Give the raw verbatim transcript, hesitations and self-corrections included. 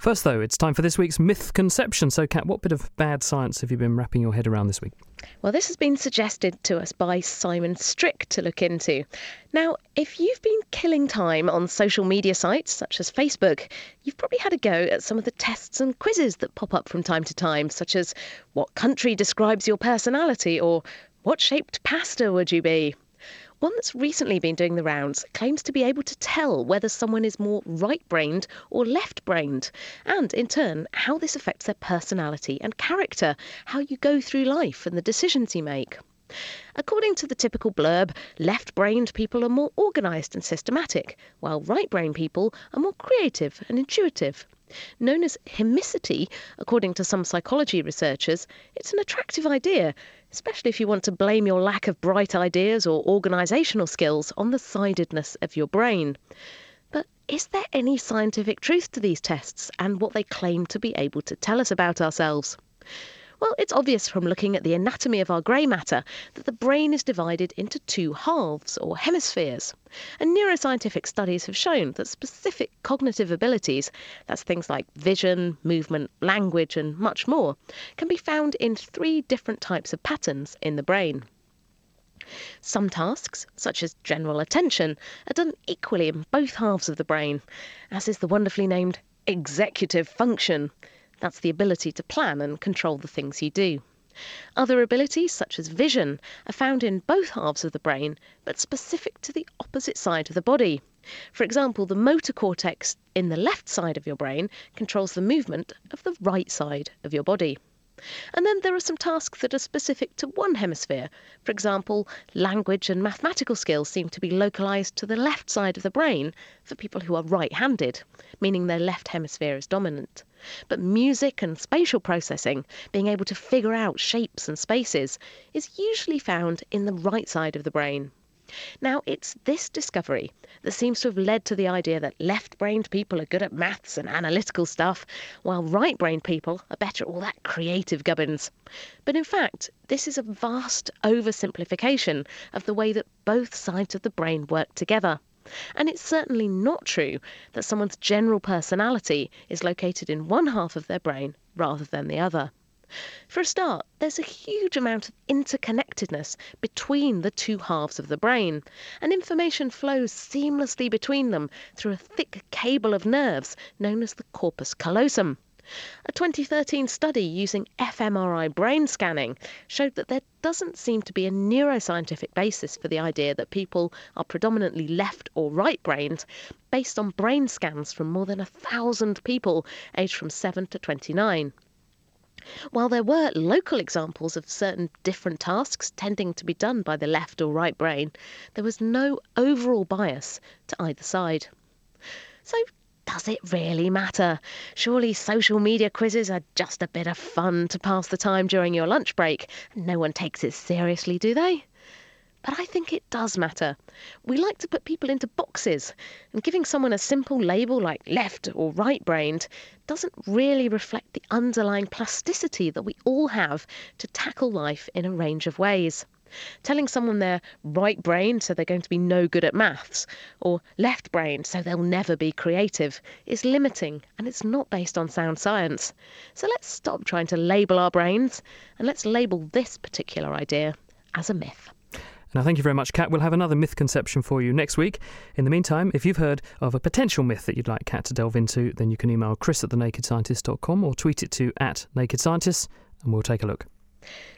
First, though, it's time for this week's myth conception. So, Kat, what bit of bad science have you been wrapping your head around this week? Well, this has been suggested to us by Simon Strick to look into. Now, if you've been killing time on social media sites such as Facebook, you've probably had a go at some of the tests and quizzes that pop up from time to time, such as what country describes your personality, or what shaped pasta would you be? One that's recently been doing the rounds claims to be able to tell whether someone is more right-brained or left-brained, and in turn how this affects their personality and character, how you go through life and the decisions you make. According to the typical blurb, left-brained people are more organised and systematic, while right-brained people are more creative and intuitive. Known as hemicity, according to some psychology researchers, it's an attractive idea, especially if you want to blame your lack of bright ideas or organisational skills on the sidedness of your brain. But is there any scientific truth to these tests and what they claim to be able to tell us about ourselves? Well, it's obvious from looking at the anatomy of our grey matter that the brain is divided into two halves, or hemispheres. And neuroscientific studies have shown that specific cognitive abilities, that's things like vision, movement, language and much more, can be found in three different types of patterns in the brain. Some tasks, such as general attention, are done equally in both halves of the brain, as is the wonderfully named executive function. That's the ability to plan and control the things you do. Other abilities, such as vision, are found in both halves of the brain, but specific to the opposite side of the body. For example, the motor cortex in the left side of your brain controls the movement of the right side of your body. And then there are some tasks that are specific to one hemisphere. For example, language and mathematical skills seem to be localised to the left side of the brain for people who are right-handed, meaning their left hemisphere is dominant. But music and spatial processing, being able to figure out shapes and spaces, is usually found in the right side of the brain. Now, it's this discovery that seems to have led to the idea that left-brained people are good at maths and analytical stuff, while right-brained people are better at all that creative gubbins. But in fact, this is a vast oversimplification of the way that both sides of the brain work together. And it's certainly not true that someone's general personality is located in one half of their brain rather than the other. For a start, there's a huge amount of interconnectedness between the two halves of the brain, and information flows seamlessly between them through a thick cable of nerves known as the corpus callosum. A twenty thirteen study using fMRI brain scanning showed that there doesn't seem to be a neuroscientific basis for the idea that people are predominantly left or right-brained based on brain scans from more than a thousand people aged from seven to twenty-nine. While there were local examples of certain different tasks tending to be done by the left or right brain, there was no overall bias to either side. So, does it really matter? Surely social media quizzes are just a bit of fun to pass the time during your lunch break, and no one takes it seriously, do they? But I think it does matter. We like to put people into boxes, and giving someone a simple label like left or right-brained doesn't really reflect the underlying plasticity that we all have to tackle life in a range of ways. Telling someone they're right-brained so they're going to be no good at maths, or left-brained so they'll never be creative, is limiting, and it's not based on sound science. So let's stop trying to label our brains, and let's label this particular idea as a myth. Now, thank you very much, Kat. We'll have another myth conception for you next week. In the meantime, if you've heard of a potential myth that you'd like Kat to delve into, then you can email chris at the naked scientist dot com or tweet it to at naked scientists, and we'll take a look.